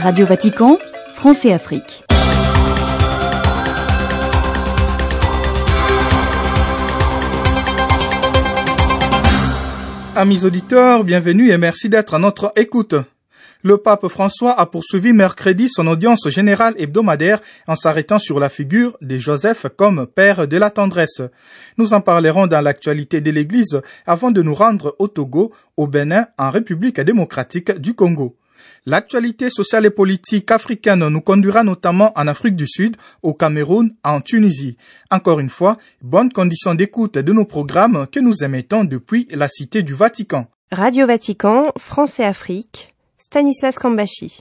Radio Vatican, France et Afrique. Amis auditeurs, bienvenue et merci d'être à notre écoute. Le pape François a poursuivi mercredi son audience générale hebdomadaire en s'arrêtant sur la figure de Joseph comme père de la tendresse. Nous en parlerons dans l'actualité de l'Église avant de nous rendre au Togo, au Bénin, en République démocratique du Congo. L'actualité sociale et politique africaine nous conduira notamment en Afrique du Sud, au Cameroun, en Tunisie. Encore une fois, bonne condition d'écoute de nos programmes que nous émettons depuis la Cité du Vatican. Radio Vatican, France et Afrique, Stanislas Kambashi.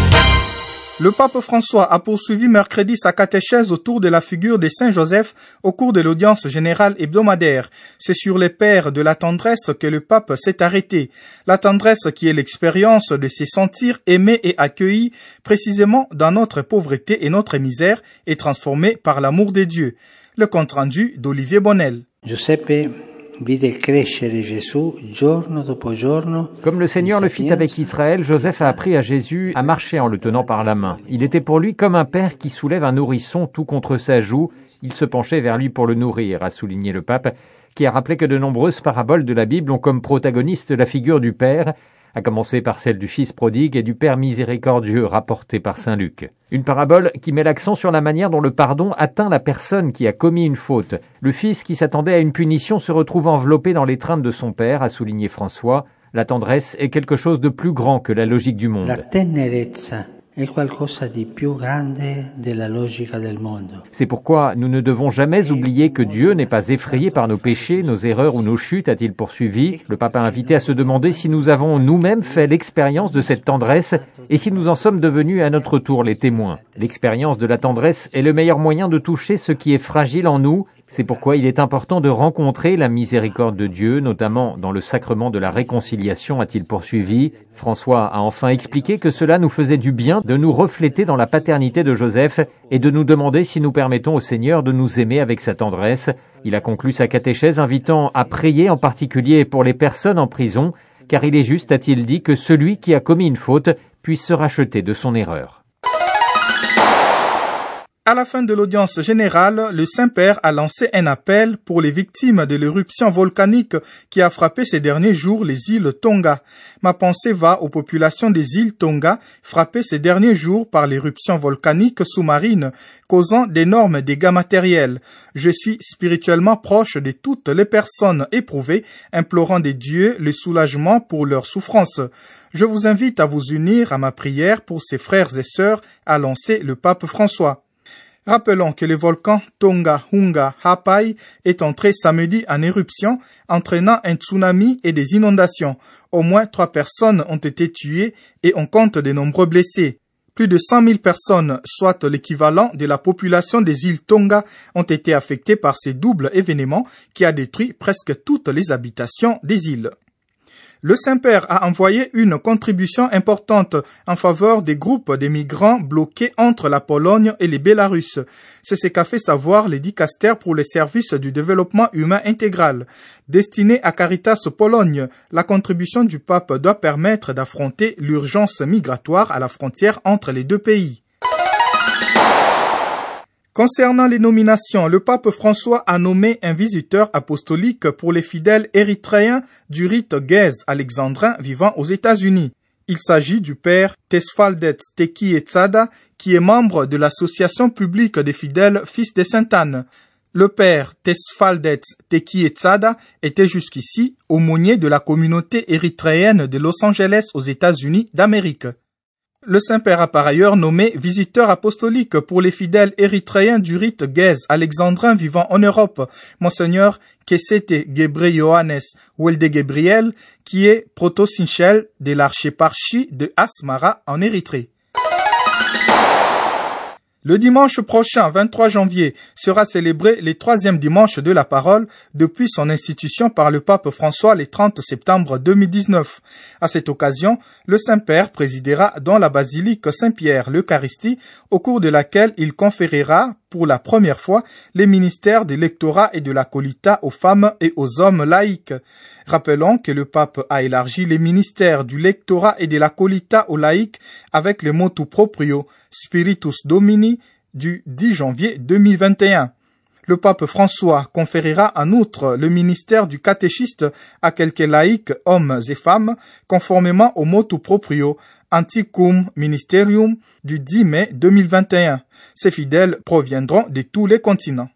Le pape François a poursuivi mercredi sa catéchèse autour de la figure de Saint Joseph au cours de l'audience générale hebdomadaire. C'est sur les pères de la tendresse que le pape s'est arrêté. La tendresse qui est l'expérience de se sentir aimé et accueilli précisément dans notre pauvreté et notre misère et transformé par l'amour de Dieu. Le compte-rendu d'Olivier Bonnel. Giuseppe vide crescere Gesù giorno dopo giorno. Comme le Seigneur le fit avec Israël, Joseph a appris à Jésus à marcher en le tenant par la main. Il était pour lui comme un père qui soulève un nourrisson tout contre sa joue. Il se penchait vers lui pour le nourrir, a souligné le pape, qui a rappelé que de nombreuses paraboles de la Bible ont comme protagoniste la figure du Père, à commencer par celle du Fils prodigue et du Père miséricordieux rapportée par saint Luc. Une parabole qui met l'accent sur la manière dont le pardon atteint la personne qui a commis une faute. Le Fils qui s'attendait à une punition se retrouve enveloppé dans l'étreinte de son Père, a souligné François. La tendresse est quelque chose de plus grand que la logique du monde. La tenerezza è qualcosa di più grande della logica del mondo. C'est pourquoi nous ne devons jamais oublier que Dieu n'est pas effrayé par nos péchés, nos erreurs ou nos chutes, a-t-il poursuivi. Le pape a invité à se demander si nous avons nous-mêmes fait l'expérience de cette tendresse et si nous en sommes devenus à notre tour les témoins. L'expérience de la tendresse est le meilleur moyen de toucher ce qui est fragile en nous. C'est pourquoi il est important de rencontrer la miséricorde de Dieu, notamment dans le sacrement de la réconciliation, a-t-il poursuivi. François a enfin expliqué que cela nous faisait du bien de nous refléter dans la paternité de Joseph et de nous demander si nous permettons au Seigneur de nous aimer avec sa tendresse. Il a conclu sa catéchèse invitant à prier en particulier pour les personnes en prison, car il est juste, a-t-il dit, que celui qui a commis une faute puisse se racheter de son erreur. À la fin de l'audience générale, le Saint-Père a lancé un appel pour les victimes de l'éruption volcanique qui a frappé ces derniers jours les îles Tonga. Ma pensée va aux populations des îles Tonga frappées ces derniers jours par l'éruption volcanique sous-marine, causant d'énormes dégâts matériels. Je suis spirituellement proche de toutes les personnes éprouvées, implorant des dieux le soulagement pour leurs souffrances. Je vous invite à vous unir à ma prière pour ces frères et sœurs, a lancé le pape François. Rappelons que le volcan Tonga Hunga Hapai est entré samedi en éruption, entraînant un tsunami et des inondations. Au moins 3 personnes ont été tuées et on compte de nombreux blessés. Plus de 100 000 personnes, soit l'équivalent de la population des îles Tonga, ont été affectées par ce double événement qui a détruit presque toutes les habitations des îles. Le Saint-Père a envoyé une contribution importante en faveur des groupes de migrants bloqués entre la Pologne et les Bélarus. C'est ce qu'a fait savoir le dicaster pour les services du développement humain intégral. Destiné à Caritas Pologne, la contribution du pape doit permettre d'affronter l'urgence migratoire à la frontière entre les deux pays. Concernant les nominations, le pape François a nommé un visiteur apostolique pour les fidèles érythréens du rite Gèse alexandrin vivant aux États-Unis. Il s'agit du père Tesfaldet Teki Etsada, qui est membre de l'association publique des fidèles Fils de Sainte-Anne. Le père Tesfaldet Teki Etsada était jusqu'ici aumônier de la communauté érythréenne de Los Angeles aux États-Unis d'Amérique. Le Saint-Père a par ailleurs nommé visiteur apostolique pour les fidèles érythréens du rite Gèse alexandrin vivant en Europe, Monseigneur Kesete Gebre Yohannes Welde Gabriel, qui est protosyncelle de l'archéparchie de Asmara en Érythrée. Le dimanche prochain, 23 janvier, sera célébré le 3e dimanche de la parole depuis son institution par le pape François le 30 septembre 2019. À cette occasion, le Saint-Père présidera dans la basilique Saint-Pierre l'Eucharistie, au cours de laquelle il conférera pour la première fois les ministères de l'électorat et de la colita aux femmes et aux hommes laïcs. Rappelons que le pape a élargi les ministères du lectorat et de la colita aux laïcs avec le motu proprio Spiritus Domini du 10 janvier 2021. Le pape François conférera en outre le ministère du catéchiste à quelques laïcs, hommes et femmes, conformément au motu proprio Anticum Ministerium du 10 mai 2021. Ces fidèles proviendront de tous les continents.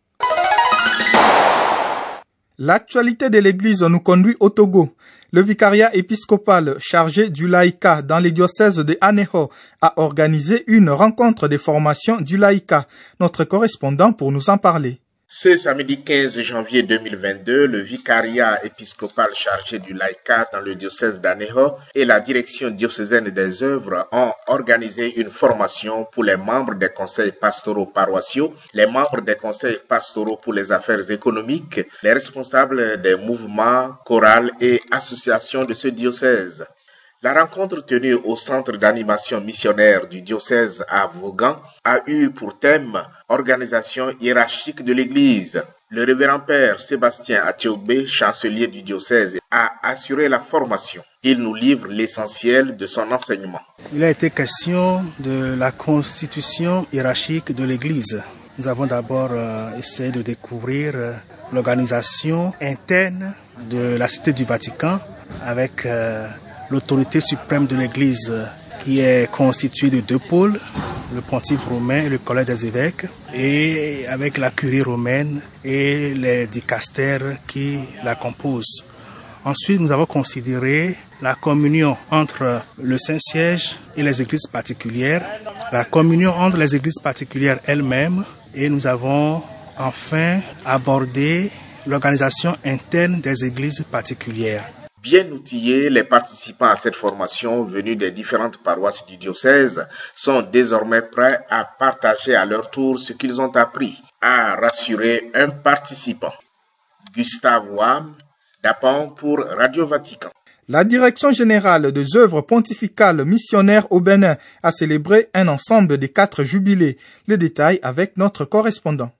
L'actualité de l'Église nous conduit au Togo. Le vicariat épiscopal chargé du laïcat dans les diocèses de Aneho a organisé une rencontre de formation du laïcat. Notre correspondant pour nous en parler. Ce samedi 15 janvier 2022, le vicariat épiscopal chargé du laïcat dans le diocèse d'Aneho et la direction diocésaine des œuvres ont organisé une formation pour les membres des conseils pastoraux paroissiaux, les membres des conseils pastoraux pour les affaires économiques, les responsables des mouvements, chorales et associations de ce diocèse. La rencontre tenue au centre d'animation missionnaire du diocèse à Vaughan a eu pour thème « Organisation hiérarchique de l'Église ». Le révérend père Sébastien Atiogbe, chancelier du diocèse, a assuré la formation. Il nous livre l'essentiel de son enseignement. Il a été question de la constitution hiérarchique de l'Église. Nous avons d'abord essayé de découvrir l'organisation interne de la Cité du Vatican avec l'autorité suprême de l'Église qui est constituée de deux pôles, le pontife romain et le collège des évêques, et avec la curie romaine et les dicastères qui la composent. Ensuite, nous avons considéré la communion entre le Saint-Siège et les églises particulières, la communion entre les églises particulières elles-mêmes, et nous avons enfin abordé l'organisation interne des églises particulières. Bien outillés, les participants à cette formation venus des différentes paroisses du diocèse sont désormais prêts à partager à leur tour ce qu'ils ont appris, a rassuré un participant. Gustave Wam, d'Apan pour Radio Vatican. La Direction générale des œuvres pontificales missionnaires au Bénin a célébré un ensemble des 4 jubilés. Le détail avec notre correspondant.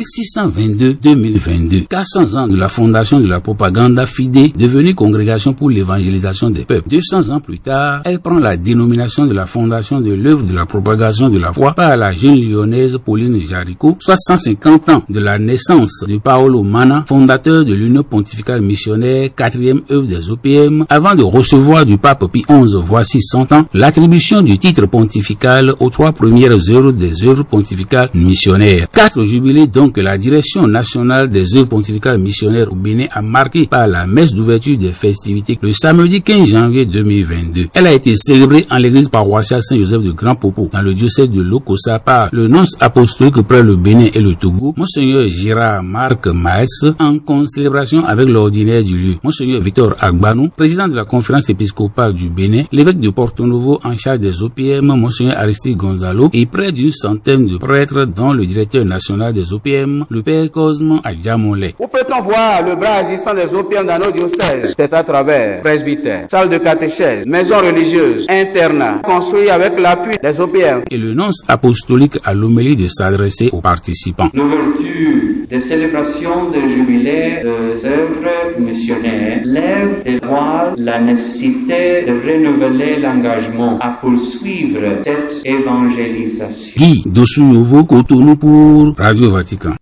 1622-2022, 400 ans de la fondation de la Propaganda Fide, devenue congrégation pour l'évangélisation des peuples. 200 ans plus tard, elle prend la dénomination de la fondation de l'œuvre de la propagation de la foi par la jeune lyonnaise Pauline Jaricot, soit 150 ans de la naissance de Paolo Mana, fondateur de l'Union pontificale missionnaire, 4e œuvre des OPM, avant de recevoir du pape Pie XI, voici 100 ans, l'attribution du titre pontifical aux 3 premières œuvres des œuvres pontificales missionnaires. 4 jubilés donc la direction nationale des œuvres pontificales missionnaires au Bénin a marqué par la messe d'ouverture des festivités le samedi 15 janvier 2022. Elle a été célébrée en l'église paroissiale Saint-Joseph de Grand Popo dans le diocèse de Lokossa par le nonce apostolique près le Bénin et le Togo, Monseigneur Girard Marc Maes, en concélébration avec l'ordinaire du lieu, Monseigneur Victor Agbanou, président de la conférence épiscopale du Bénin, l'évêque de Porto Novo en charge des OPM, Monseigneur Aristide Gonzalo, et près d'une centaine de prêtres dont le directeur national des OPM, le père Cosme Adjamolé. Où peut-on voir le bras agissant des OPM dans nos diocèses? C'est à travers presbytère, salle de catéchèse, maison religieuse, internat, construit avec l'appui des OPM. Et le nonce apostolique a l'homélie de s'adresser aux participants. L'ouverture des célébrations de jubilé des œuvres missionnaires lève et voit la nécessité de renouveler l'engagement à poursuivre cette évangélisation. Guy Dossouyovo Cotonou pour Radio Vatican.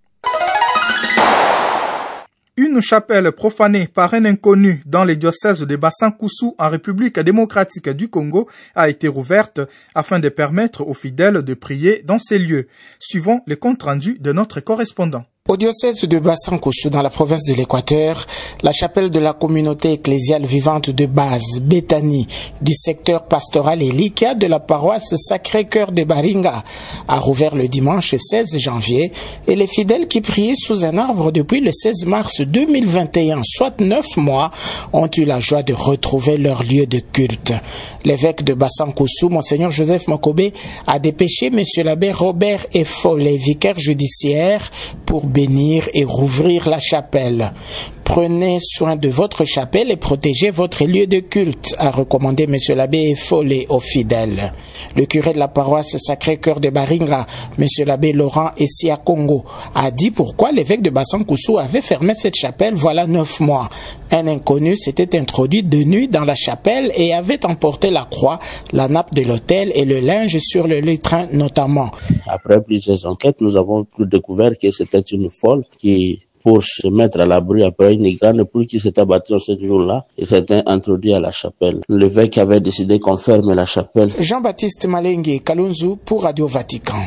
Une chapelle profanée par un inconnu dans les diocèses de Basan-Koussou en République démocratique du Congo a été rouverte afin de permettre aux fidèles de prier dans ces lieux. Suivons le compte rendu de notre correspondant. Au diocèse de Basan-Koussou, dans la province de l'Équateur, la chapelle de la communauté ecclésiale vivante de base, Béthanie, du secteur pastoral Elikia de la paroisse Sacré-Cœur de Baringa, a rouvert le dimanche 16 janvier et les fidèles qui priaient sous un arbre depuis le 16 mars 2021, soit 9 mois, ont eu la joie de retrouver leur lieu de culte. L'évêque de Basan-Koussou, Monseigneur Joseph Mokobe, a dépêché M. l'abbé Robert Effolé, vicaire judiciaire, pour bénir et rouvrir la chapelle. prenez soin de votre chapelle et protégez votre lieu de culte, a recommandé M. l'abbé Follet aux fidèles. Le curé de la paroisse Sacré-Cœur de Baringa, M. l'abbé Laurent Essia Congo, a dit pourquoi l'évêque de Basankusu avait fermé cette chapelle voilà 9 mois. Un inconnu s'était introduit de nuit dans la chapelle et avait emporté la croix, la nappe de l'autel et le linge sur le lutrin notamment. Après plusieurs enquêtes, nous avons découvert que c'était une folle qui, pour se mettre à l'abri après une grande pluie qui s'est abattue ce jour-là, il s'était introduit à la chapelle. L'évêque avait décidé qu'on ferme la chapelle. Jean-Baptiste Malengue, Kalunzu pour Radio Vatican.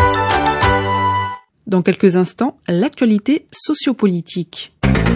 Dans quelques instants, l'actualité sociopolitique.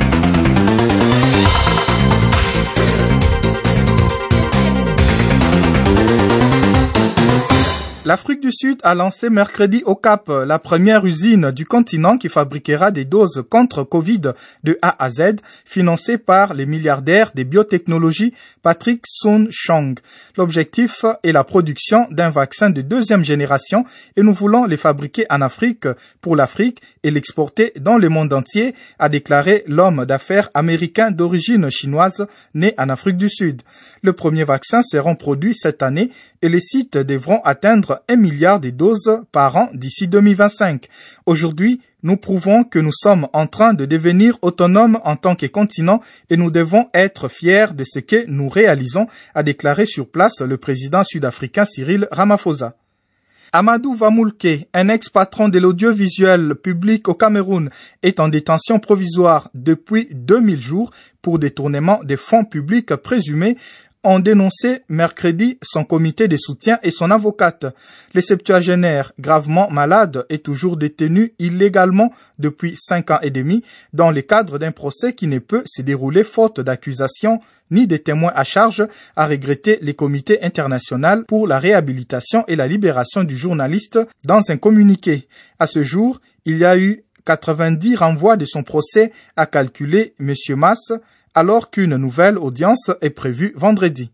L'Afrique du Sud a lancé mercredi au Cap la première usine du continent qui fabriquera des doses contre Covid de A à Z, financée par les milliardaires des biotechnologies Patrick Soon-Chong. L'objectif est la production d'un vaccin de 2e génération et nous voulons les fabriquer en Afrique pour l'Afrique et l'exporter dans le monde entier, a déclaré l'homme d'affaires américain d'origine chinoise né en Afrique du Sud. Le premier vaccin sera produit cette année et les sites devront atteindre 1 milliard de doses par an d'ici 2025. Aujourd'hui, nous prouvons que nous sommes en train de devenir autonomes en tant que continent et nous devons être fiers de ce que nous réalisons, a déclaré sur place le président sud-africain Cyril Ramaphosa. Amadou Vamoulke, un ex-patron de l'audiovisuel public au Cameroun, est en détention provisoire depuis 2000 jours pour détournement des fonds publics présumés, ont dénoncé mercredi son comité de soutien et son avocate. Le septuagénaire, gravement malade, est toujours détenu illégalement depuis 5 ans et demi dans le cadre d'un procès qui ne peut se dérouler faute d'accusation ni de témoins à charge, a regretté le comité international pour la réhabilitation et la libération du journaliste dans un communiqué. À ce jour, il y a eu 90 renvois de son procès, a calculé M. Mass, alors qu'une nouvelle audience est prévue vendredi.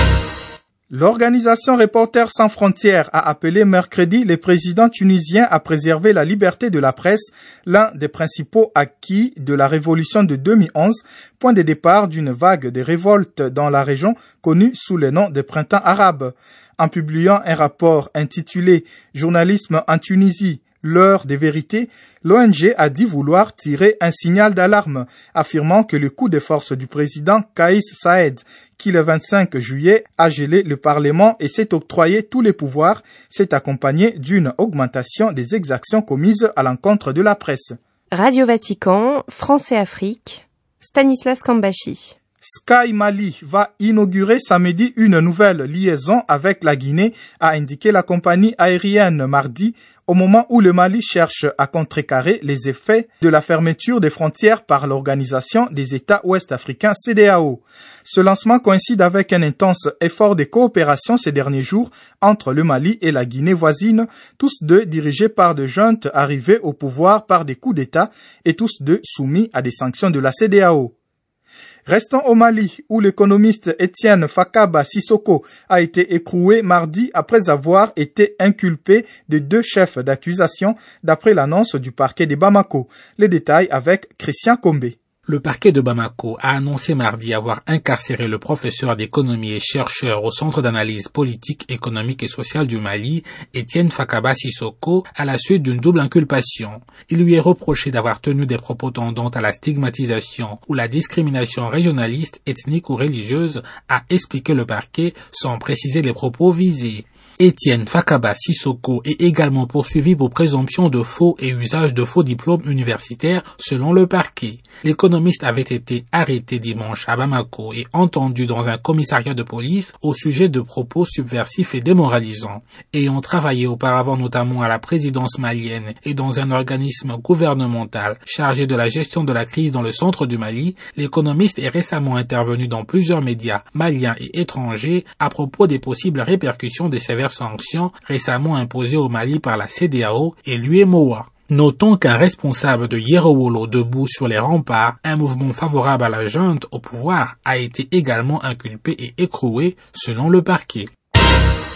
L'organisation Reporters sans frontières a appelé mercredi les présidents tunisiens à préserver la liberté de la presse, l'un des principaux acquis de la révolution de 2011, point de départ d'une vague de révoltes dans la région connue sous le nom de printemps arabe. En publiant un rapport intitulé « Journalisme en Tunisie », l'heure des vérités, l'ONG a dit vouloir tirer un signal d'alarme, affirmant que le coup de force du président Kais Saied, qui le 25 juillet a gelé le Parlement et s'est octroyé tous les pouvoirs, s'est accompagné d'une augmentation des exactions commises à l'encontre de la presse. Radio Vatican, France et Afrique, Stanislas Kambashi. Sky Mali va inaugurer samedi une nouvelle liaison avec la Guinée, a indiqué la compagnie aérienne mardi, au moment où le Mali cherche à contrecarrer les effets de la fermeture des frontières par l'Organisation des États ouest-africains CEDEAO. Ce lancement coïncide avec un intense effort de coopération ces derniers jours entre le Mali et la Guinée voisine, tous deux dirigés par des juntes arrivés au pouvoir par des coups d'État et tous deux soumis à des sanctions de la CEDEAO. Restons au Mali, où l'économiste Étienne Fakaba Sissoko a été écroué mardi après avoir été inculpé de 2 chefs d'accusation, d'après l'annonce du parquet de Bamako. Les détails avec Christian Combé. Le parquet de Bamako a annoncé mardi avoir incarcéré le professeur d'économie et chercheur au Centre d'analyse politique, économique et sociale du Mali, Étienne Fakaba Sissoko, à la suite d'une double inculpation. Il lui est reproché d'avoir tenu des propos tendant à la stigmatisation ou la discrimination régionaliste, ethnique ou religieuse, a expliqué le parquet sans préciser les propos visés. Étienne Fakaba Sissoko est également poursuivi pour présomption de faux et usage de faux diplômes universitaires selon le parquet. L'économiste avait été arrêté dimanche à Bamako et entendu dans un commissariat de police au sujet de propos subversifs et démoralisants. Ayant travaillé auparavant notamment à la présidence malienne et dans un organisme gouvernemental chargé de la gestion de la crise dans le centre du Mali, l'économiste est récemment intervenu dans plusieurs médias maliens et étrangers à propos des possibles répercussions des sévères sanctions récemment imposées au Mali par la CEDEAO et l'UEMOA. Notons qu'un responsable de Yerowolo debout sur les remparts, un mouvement favorable à la junte au pouvoir, a été également inculpé et écroué selon le parquet.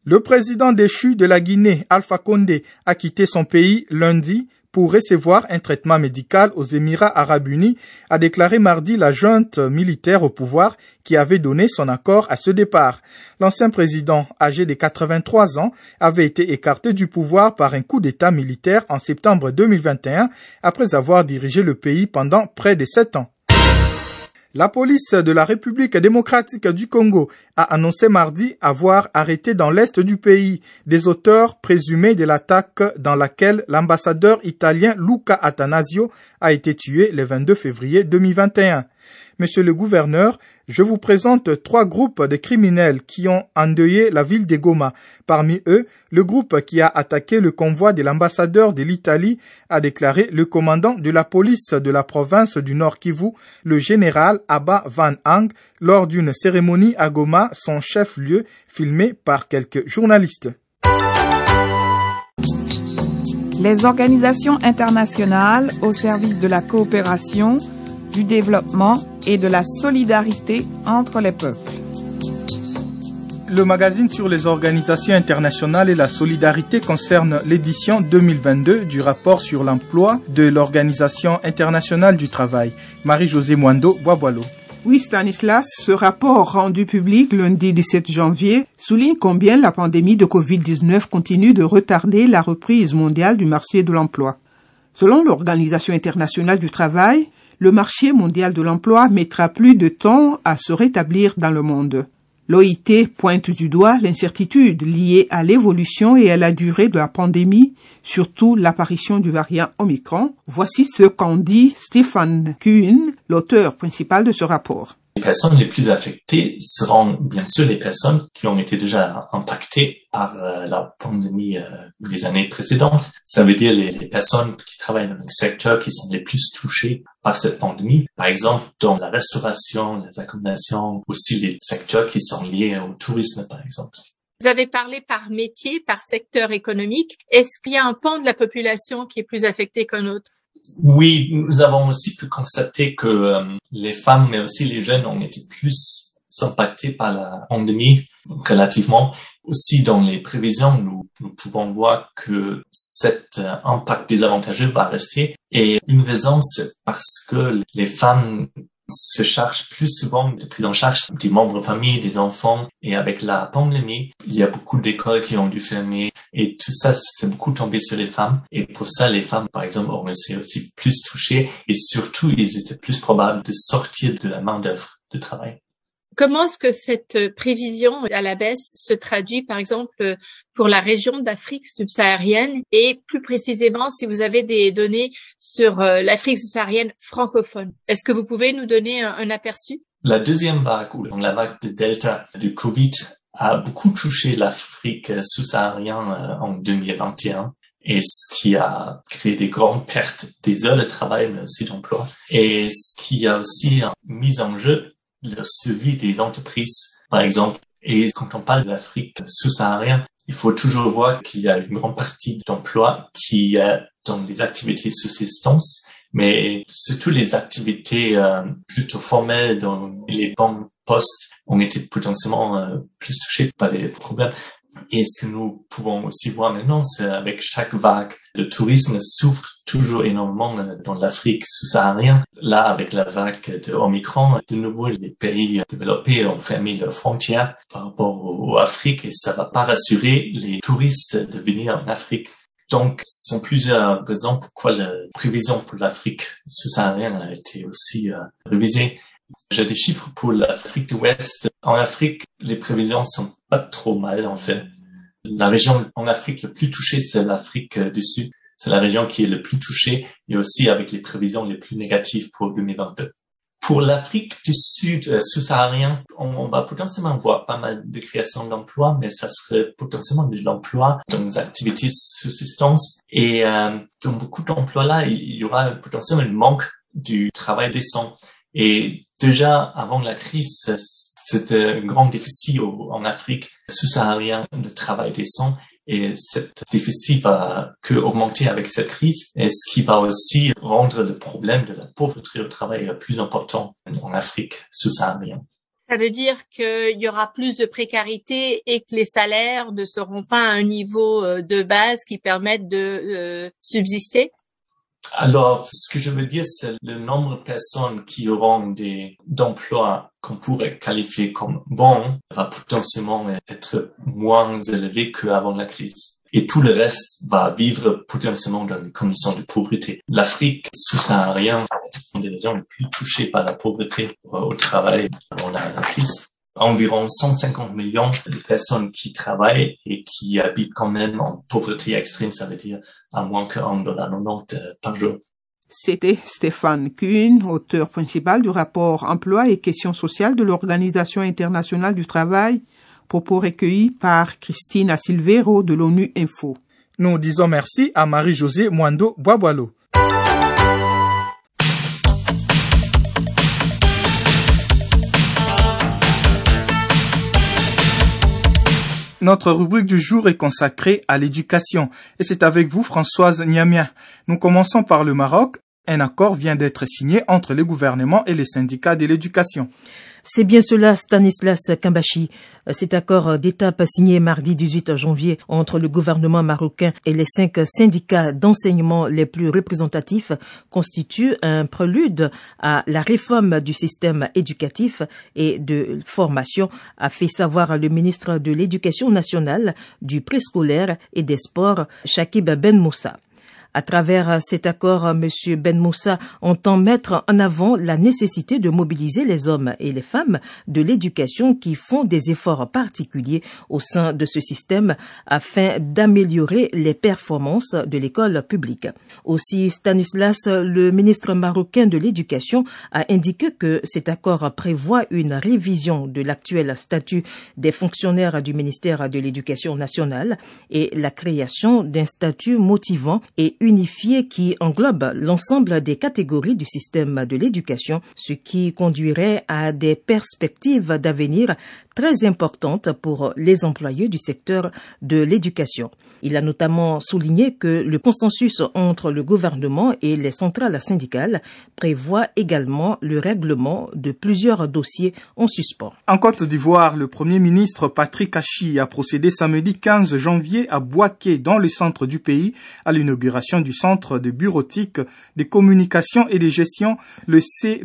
Le président déchu de la Guinée, Alpha Condé, a quitté son pays lundi pour recevoir un traitement médical aux Émirats arabes unis, a déclaré mardi la junte militaire au pouvoir qui avait donné son accord à ce départ. L'ancien président, âgé de 83 ans, avait été écarté du pouvoir par un coup d'État militaire en septembre 2021, après avoir dirigé le pays pendant près de 7 ans. La police de la République démocratique du Congo a annoncé mardi avoir arrêté dans l'est du pays des auteurs présumés de l'attaque dans laquelle l'ambassadeur italien Luca Attanasio a été tué le 22 février 2021. Monsieur le gouverneur, je vous présente 3 groupes de criminels qui ont endeuillé la ville de Goma. Parmi eux, le groupe qui a attaqué le convoi de l'ambassadeur de l'Italie, a déclaré le commandant de la police de la province du Nord Kivu, le général Abba Van Hang, lors d'une cérémonie à Goma, son chef-lieu, filmé par quelques journalistes. Les organisations internationales au service de la coopération, du développement et de la solidarité entre les peuples. Le magazine sur les organisations internationales et la solidarité concerne l'édition 2022 du rapport sur l'emploi de l'Organisation internationale du travail. Marie-Josée Mwando, Boaboalo. Oui, Stanislas, ce rapport rendu public lundi 17 janvier souligne combien la pandémie de Covid-19 continue de retarder la reprise mondiale du marché de l'emploi. Selon l'Organisation internationale du travail, le marché mondial de l'emploi mettra plus de temps à se rétablir dans le monde. L'OIT pointe du doigt l'incertitude liée à l'évolution et à la durée de la pandémie, surtout l'apparition du variant Omicron. Voici ce qu'en dit Stefan Kuhn, l'auteur principal de ce rapport. Les personnes les plus affectées seront bien sûr les personnes qui ont été déjà impactées par la pandémie des années précédentes. Ça veut dire les personnes qui travaillent dans les secteurs qui sont les plus touchés par cette pandémie. Par exemple, dans la restauration, les accommodations, aussi les secteurs qui sont liés au tourisme, par exemple. Vous avez parlé par métier, par secteur économique. Est-ce qu'il y a un pan de la population qui est plus affecté qu'un autre? Oui, nous avons aussi pu constater que les femmes, mais aussi les jeunes, ont été plus impactés par la pandémie relativement. Aussi, dans les prévisions, nous pouvons voir que cet impact désavantageux va rester. Et une raison, c'est parce que les femmes se chargent plus souvent de prise en charge des membres de famille, des enfants. Et avec la pandémie, il y a beaucoup d'écoles qui ont dû fermer. Et tout ça, c'est beaucoup tombé sur les femmes. Et pour ça, les femmes, par exemple, ont été aussi plus touchées. Et surtout, ils étaient plus probables de sortir de la main-d'œuvre de travail. Comment est-ce que cette prévision à la baisse se traduit, par exemple, pour la région d'Afrique subsaharienne et plus précisément si vous avez des données sur l'Afrique subsaharienne francophone? Est-ce que vous pouvez nous donner un aperçu? La deuxième vague, ou la vague de Delta du Covid, a beaucoup touché l'Afrique subsaharienne en 2021. Et ce qui a créé des grandes pertes des heures de travail, mais aussi d'emploi. Et ce qui a aussi mis en jeu le suivi des entreprises, par exemple. Et quand on parle de l'Afrique subsaharienne, il faut toujours voir qu'il y a une grande partie d'emploi qui est dans les activités de subsistance, mais surtout les activités plutôt formelles dans les banques postes ont été potentiellement plus touchées par les problèmes. Et ce que nous pouvons aussi voir maintenant, c'est avec chaque vague, le tourisme souffre toujours énormément dans l'Afrique subsaharienne. Là, avec la vague de Omicron, de nouveau, les pays développés ont fermé leurs frontières par rapport aux Afrique et ça va pas rassurer les touristes de venir en Afrique. Donc, ce sont plusieurs raisons pourquoi la prévision pour l'Afrique subsaharienne a été aussi révisée. J'ai des chiffres pour l'Afrique de l'Ouest. En Afrique, les prévisions sont pas trop mal, en fait. La région en Afrique le plus touchée, c'est l'Afrique du Sud. C'est la région qui est le plus touchée et aussi avec les prévisions les plus négatives pour 2022. Pour l'Afrique du Sud subsaharienne, on va potentiellement voir pas mal de création d'emplois, mais ça serait potentiellement de l'emploi dans les activités de subsistance. Et dans beaucoup d'emplois là, il y aura potentiellement un manque du travail décent. Et déjà, avant la crise, c'était un grand déficit en Afrique subsaharienne de travail décent. Et cet déficit va que augmenter avec cette crise, et ce qui va aussi rendre le problème de la pauvreté au travail plus important en Afrique subsaharienne. Ça veut dire qu'il y aura plus de précarité et que les salaires ne seront pas à un niveau de base qui permette de subsister? Alors, ce que je veux dire, c'est le nombre de personnes qui auront d'emplois qu'on pourrait qualifier comme bons va potentiellement être moins élevé qu'avant la crise. Et tout le reste va vivre potentiellement dans des conditions de pauvreté. L'Afrique sous-saharienne est une des régions les plus touchées par la pauvreté au travail avant la crise. Environ 150 millions de personnes qui travaillent et qui habitent quand même en pauvreté extrême, ça veut dire à moins que $1,90 par jour. C'était Stéphane Kuhn, auteur principal du rapport Emploi et questions sociales de l'Organisation internationale du travail, propos recueillis par Christina Silvero de l'ONU Info. Nous disons merci à Marie-Josée Mwando Boaboalo. Notre rubrique du jour est consacrée à l'éducation et c'est avec vous Françoise Niamia. Nous commençons par le Maroc. Un accord vient d'être signé entre le gouvernement et les syndicats de l'éducation. C'est bien cela, Stanislas Kambashi. Cet accord d'étape signé mardi 18 janvier entre le gouvernement marocain et les 5 syndicats d'enseignement les plus représentatifs constitue un prélude à la réforme du système éducatif et de formation, a fait savoir le ministre de l'Éducation nationale, du préscolaire et des sports, Chakib Ben Moussa. À travers cet accord, M. Ben Moussa entend mettre en avant la nécessité de mobiliser les hommes et les femmes de l'éducation qui font des efforts particuliers au sein de ce système afin d'améliorer les performances de l'école publique. Aussi, Stanislas, le ministre marocain de l'Éducation, a indiqué que cet accord prévoit une révision de l'actuel statut des fonctionnaires du ministère de l'Éducation nationale et la création d'un statut motivant et unifié qui englobe l'ensemble des catégories du système de l'éducation, ce qui conduirait à des perspectives d'avenir très importantes pour les employés du secteur de l'éducation. Il a notamment souligné que le consensus entre le gouvernement et les centrales syndicales prévoit également le règlement de plusieurs dossiers en suspens. En Côte d'Ivoire, le Premier ministre Patrick Achi a procédé samedi 15 janvier à Bouaké, dans le centre du pays, à l'inauguration du Centre de bureautique, des communications et de gestion, le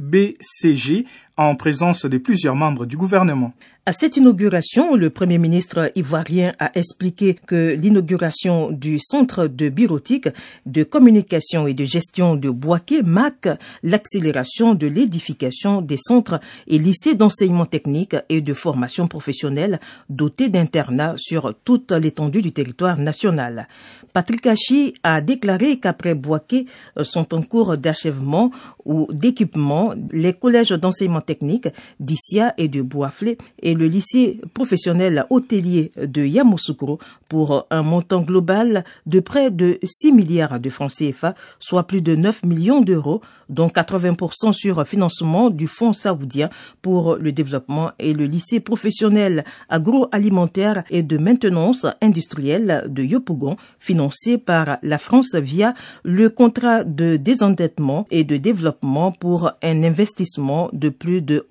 CBCG, en présence de plusieurs membres du gouvernement. À cette inauguration, le Premier ministre ivoirien a expliqué que l'inauguration du Centre de bureautique, de communication et de gestion de Bouaké marque l'accélération de l'édification des centres et lycées d'enseignement technique et de formation professionnelle dotés d'internats sur toute l'étendue du territoire national. Patrick Achi a déclaré qu'après Bouaké sont en cours d'achèvement ou d'équipement les collèges d'enseignement technique d'Issia et de Bouaflé et le lycée professionnel hôtelier de Yamoussoukro pour un montant global de près de 6 milliards de francs CFA, soit plus de 9 millions d'euros, dont 80% sur financement du Fonds saoudien pour le développement et le lycée professionnel agroalimentaire et de maintenance industrielle de Yopougon, financé par la France via le contrat de désendettement et de développement pour un investissement de plus de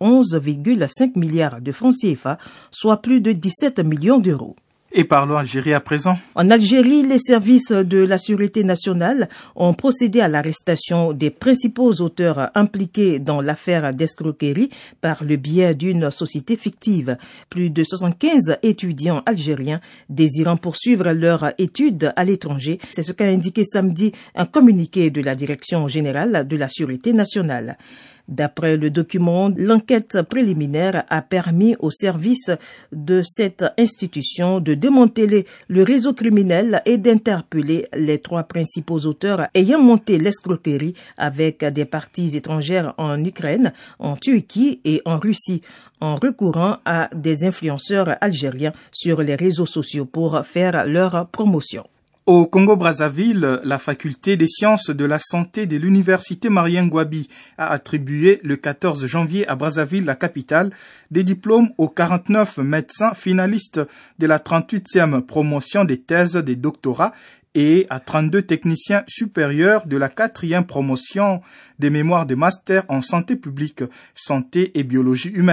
11,5 milliards de francs CFA, soit plus de 17 millions d'euros. Et parlons Algérie à présent. En Algérie, les services de la Sûreté nationale ont procédé à l'arrestation des principaux auteurs impliqués dans l'affaire d'escroquerie par le biais d'une société fictive. Plus de 75 étudiants algériens désirant poursuivre leurs études à l'étranger. C'est ce qu'a indiqué samedi un communiqué de la Direction générale de la Sûreté nationale. D'après le document, l'enquête préliminaire a permis aux services de cette institution de démanteler le réseau criminel et d'interpeller les 3 principaux auteurs ayant monté l'escroquerie avec des parties étrangères en Ukraine, en Turquie et en Russie, en recourant à des influenceurs algériens sur les réseaux sociaux pour faire leur promotion. Au Congo-Brazzaville, la faculté des sciences de la santé de l'université Marien Ngouabi a attribué le 14 janvier à Brazzaville, la capitale, des diplômes aux 49 médecins finalistes de la 38e promotion des thèses des doctorats et à 32 techniciens supérieurs de la 4e promotion des mémoires de master en santé publique, santé et biologie humaine.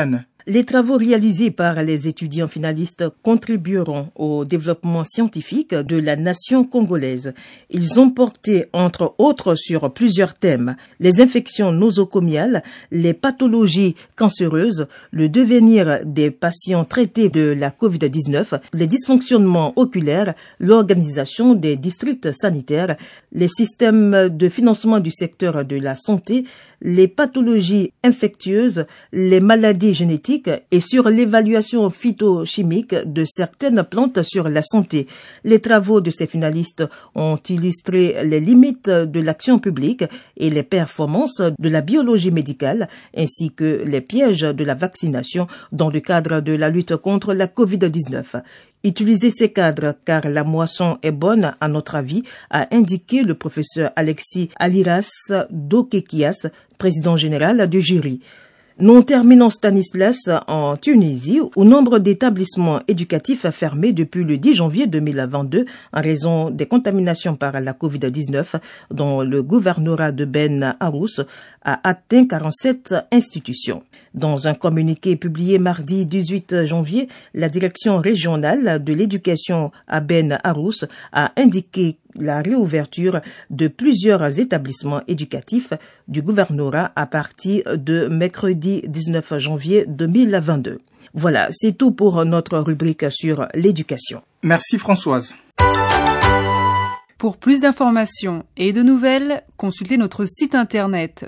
Les travaux réalisés par les étudiants finalistes contribueront au développement scientifique de la nation congolaise. Ils ont porté, entre autres, sur plusieurs thèmes: les infections nosocomiales, les pathologies cancéreuses, le devenir des patients traités de la COVID-19, les dysfonctionnements oculaires, l'organisation des districts sanitaires, les systèmes de financement du secteur de la santé, les pathologies infectieuses, les maladies génétiques et sur l'évaluation phytochimique de certaines plantes sur la santé. Les travaux de ces finalistes ont illustré les limites de l'action publique et les performances de la biologie médicale, ainsi que les pièges de la vaccination dans le cadre de la lutte contre la COVID-19. Utiliser ces cadres car la moisson est bonne, à notre avis, a indiqué le professeur Alexis Aliras Dokekias, président général du jury. Nous terminons, Stanislas, en Tunisie, où nombre d'établissements éducatifs fermés depuis le 10 janvier 2022 en raison des contaminations par la COVID-19, dont le gouvernorat de Ben Arous a atteint 47 institutions. Dans un communiqué publié mardi 18 janvier, la direction régionale de l'éducation à Ben Arous a indiqué la réouverture de plusieurs établissements éducatifs du gouvernorat à partir de mercredi 19 janvier 2022. Voilà, c'est tout pour notre rubrique sur l'éducation. Merci Françoise. Pour plus d'informations et de nouvelles, consultez notre site internet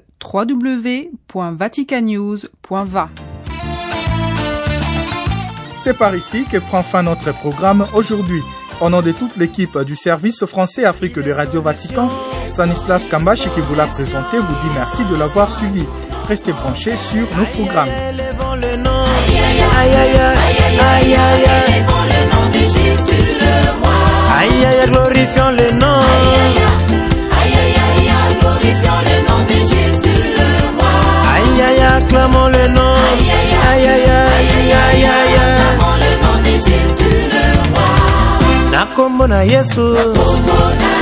www.vaticanews.va. C'est par ici que prend fin notre programme aujourd'hui. Au nom de toute l'équipe du service français Afrique de Radio Vatican, Stanislas Kambashi qui vous l'a présenté vous dit merci de l'avoir suivi. Restez branchés sur nos programmes. Glorifions le nom. Acclamons le nom. Nakombo na Yesu.